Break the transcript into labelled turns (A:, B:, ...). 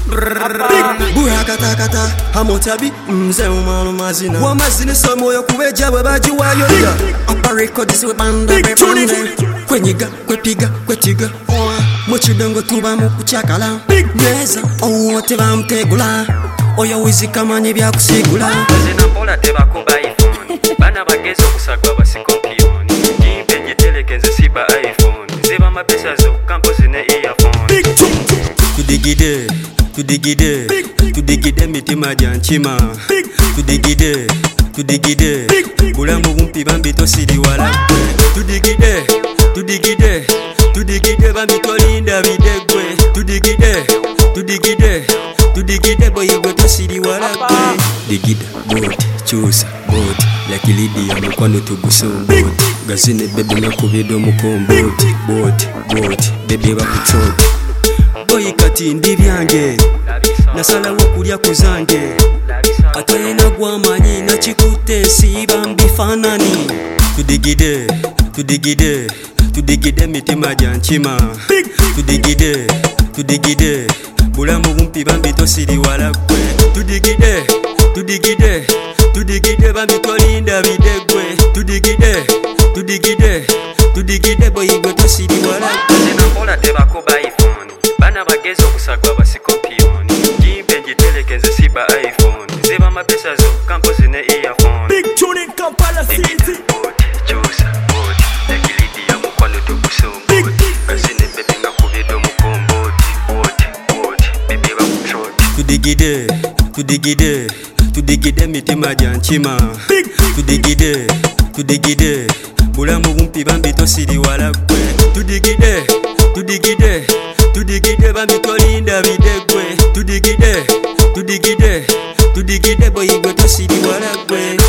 A: Buha kata kata hamotabi mze umano mazina wa mazina somo yo kubeja babaji wayo Upper records we banda bebande Kwenyiga kwepiga kwetiga Mochidongo tuba mukuchakala Neza owote bamtegula Oya wizi kamanye bya kusigula
B: Bazina mpola teba kumba iPhone Bana bagezo kusagwa basi kompioni Jimpe njetelekenze siba iPhone Zeba mapesa zo kampo zine earphone
A: Tudigide Tudigide, tudigide mitima janchima Tudigide, tudigide Bulamu bumpi bambi tosiri wala Tudigide, tudigide Tudigide bambi tolinda bidegwe Tudigide, tudigide Tudigide boyegwe tosiri wala Digida, boti, chusa, boti Lakilidi ya mkwano tuguso boti Gazine bebe nakubido mukomboti Boti, boti, bebe wakuchoti Boyi kati ndi byange Nasala wokulya kuzange Ate nagwamanyi nakikute siba mbifanani Tudigide, tudigide Tudigide mitima janchima Tudigide, tudigide Bulamu bumpi bambi tosiri wala kwe Tudigide, tudigide Tudigide bambi tolinda bidegwe Tudigide, tudigide Tudigide boyigwe tosiri wala kwe
B: Bazina mpola teba kuba iPhone Bana bagezo kusagwa basi kompioni Jimpe njetelekenze siba iPhone Zeba mapesa zo kampo zine earphone
C: Big tune in Kampala City
B: Boti, chusa, boti Lakilidi ya mkwano tuguso boti Gazine bebe nakubido mukomboti Boti, boti, bebe wakuchoti
A: Tudigide, tudigide Tudigide mitima janchima Tudigide, tudigide Bulamu bumpi bambi tosiri wala kwe Tudigide, tudigide Tudigide bambi tolinda bidegwe Tudigide, tudigide Tudigide boyigwe tosiri wala kwe